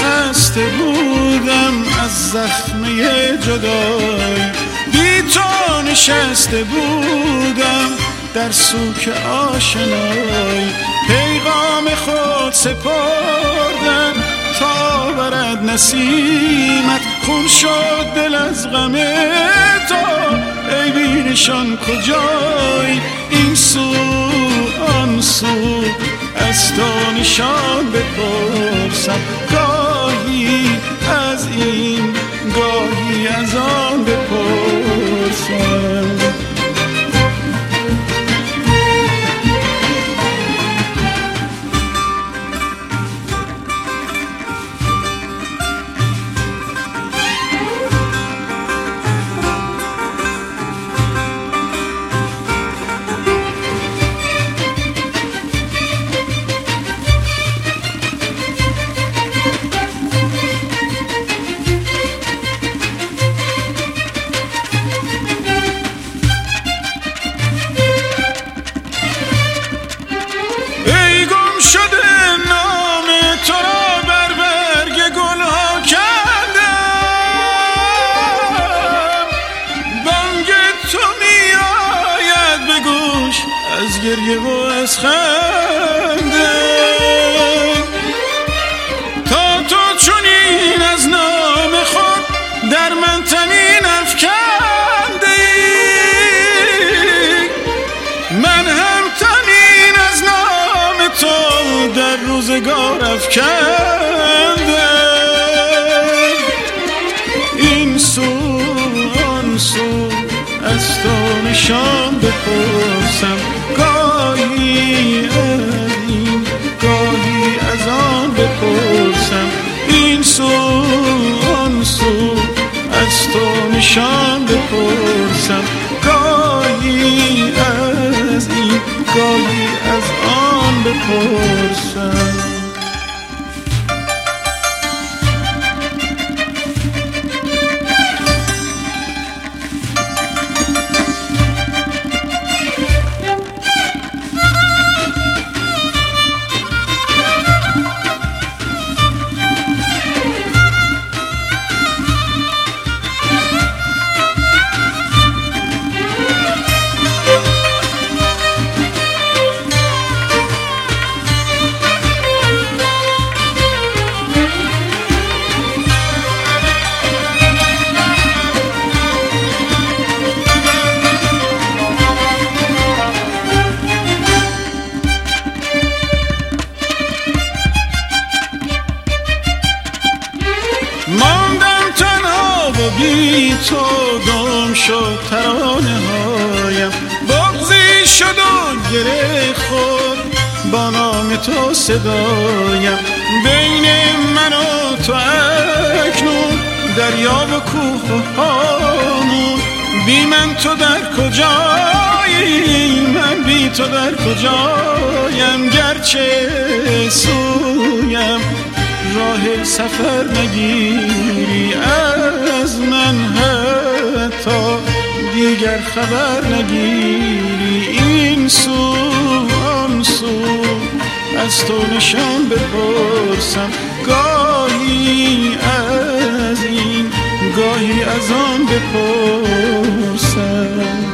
خسته بودم از زخمه جدایی، بی تو نشسته بودم در سوک آشنایی، پیغام خود سپردم تا برد نسیمت، خون شد دل از غم تو ای بی نشان کجایی، این سو آن سو از تو نشان بپرسم، گاهی از این گاهی از آن بپرسم. از گریه و از خنده تا تو چنین از نام خود در من طنین افکنده ای، من هم طنین از نام تو در روزگار افکنده، این سو آن سو از تو نشان بپرسم، گاهی از این گاهی از آن بپرسم، این سو آن سو از تو نشان بپرسم، گاهی از این گاهی از آن بپرسم. ماندم تنها و بی تو گم شد ترانه هایم، بغضی شد و گره خورد با نام تو صدایم، بین من و تو اکنون دریا و کوه و هامون، بی من تو در کجایی من بی تو در کجایم، گرچه سویم راه سفر نگیری از من، حتی دیگر خبر نگیری، این سو آن سو از تو نشان بپرسم، گاهی از این گاهی از آن بپرسم.